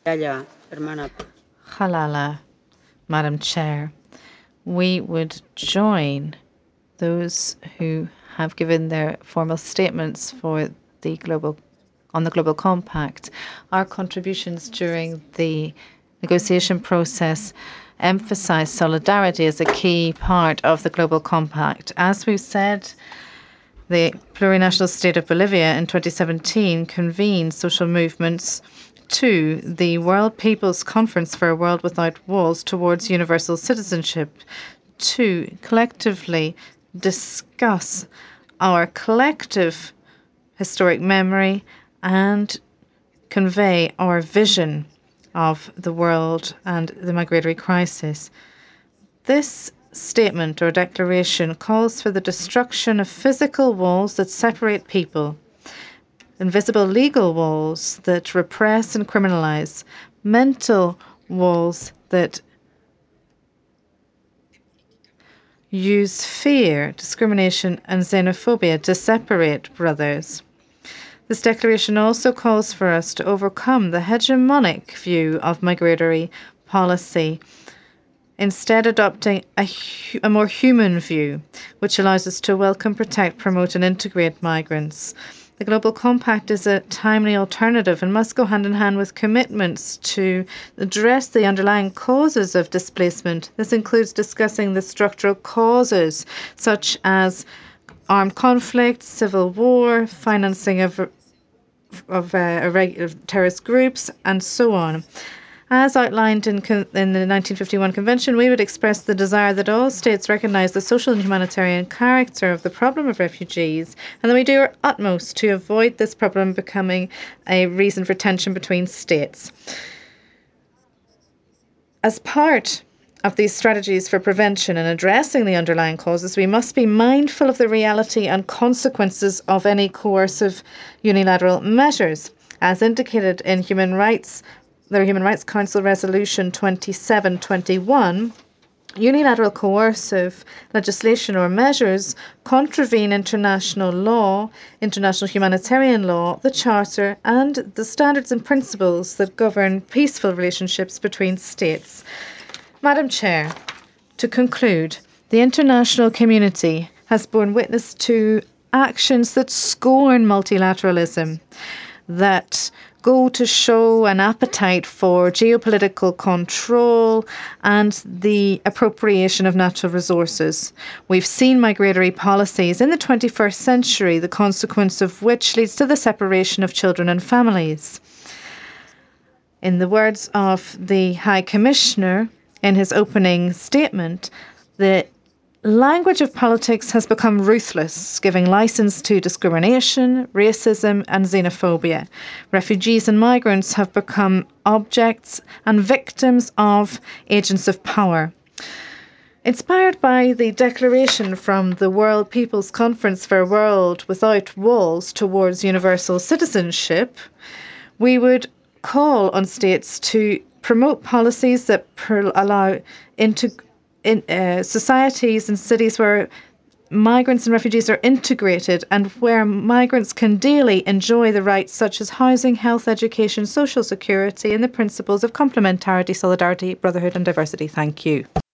Halala, Madam Chair. We would join those who have given their formal statements for the Global Compact. Our contributions during the negotiation process emphasize solidarity as a key part of the Global Compact. As we've said, the plurinational state of Bolivia in 2017 convened social movements to the World People's Conference for a World Without Walls towards universal citizenship to collectively discuss our collective historic memory and convey our vision of the world and the migratory crisis. This statement or declaration calls for the destruction of physical walls that separate people, invisible legal walls that repress and criminalize, mental walls that use fear, discrimination, and xenophobia to separate brothers. This declaration also calls for us to overcome the hegemonic view of migratory policy, instead adopting a more human view, which allows us to welcome, protect, promote, and integrate migrants. The Global Compact is a timely alternative and must go hand in hand with commitments to address the underlying causes of displacement. This includes discussing the structural causes, such as armed conflict, civil war, financing of terrorist groups, and so on. As outlined in the 1951 Convention, we would express the desire that all states recognize the social and humanitarian character of the problem of refugees, and that we do our utmost to avoid this problem becoming a reason for tension between states. As part of these strategies for prevention and addressing the underlying causes, we must be mindful of the reality and consequences of any coercive unilateral measures. As indicated in the Human Rights Council Resolution 2721, unilateral coercive legislation or measures contravene international law, international humanitarian law, the Charter, and the standards and principles that govern peaceful relationships between states. Madam Chair, to conclude, the international community has borne witness to actions that scorn multilateralism, that go to show an appetite for geopolitical control and the appropriation of natural resources. We've seen migratory policies in the 21st century, the consequence of which leads to the separation of children and families. In the words of the High Commissioner in his opening statement, the language of politics has become ruthless, giving license to discrimination, racism, and xenophobia. Refugees and migrants have become objects and victims of agents of power. Inspired by the declaration from the World People's Conference for a World Without Walls towards universal citizenship, we would call on states to promote policies that allow societies and cities where migrants and refugees are integrated and where migrants can daily enjoy the rights such as housing, health, education, social security, and the principles of complementarity, solidarity, brotherhood, and diversity. Thank you.